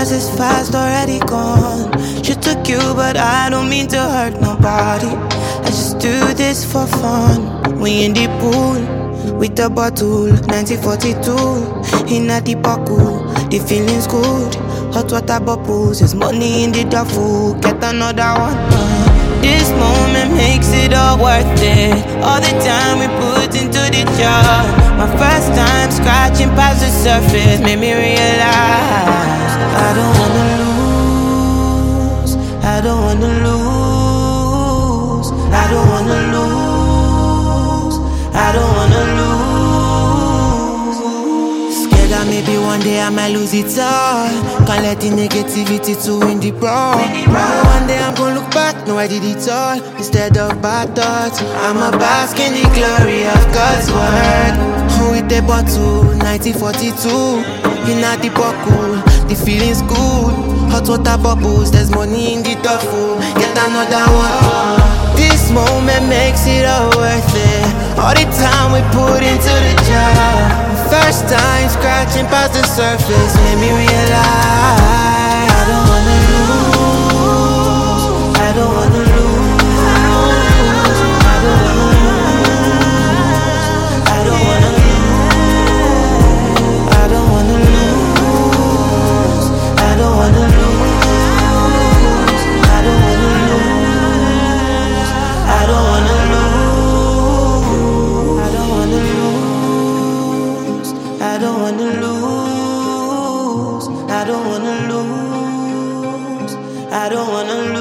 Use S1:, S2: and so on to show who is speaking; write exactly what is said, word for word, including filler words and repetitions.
S1: Hours is fast, already gone. She took you, but I don't mean to hurt nobody. I just do this for fun. We in the pool with the bottle, nineteen forty-two. In a deep pool, the feeling's good. Hot water bubbles, there's money in the duffel. Get another one. Uh. This moment makes it all worth it. All the time we put into the job. My first time scratching past the surface made me realize I don't wanna lose. I don't wanna lose. I don't wanna lose. I don't wanna lose. Scared that maybe one day I might lose it all. Can't let the negativity to win the brawl. One day I'm gonna look back, no I did it all. Instead of bad thoughts, I'ma bask in the glory of God's word. With the bottle, nineteen forty-two. In a deep pool, the feeling's good. Hot water bubbles, there's money in the duffel. Get another one. This moment makes it all worth it. All the time we put into the job. First time scratching past the surface made me realize I don't wanna lose. I don't wanna lose. I don't wanna lose. I don't wanna lose. I don't wanna lose. I don't wanna lose. I don't wanna lose. I don't wanna lose. I don't wanna lose. I don't wanna lose. I don't wanna lose. I don't wanna lose.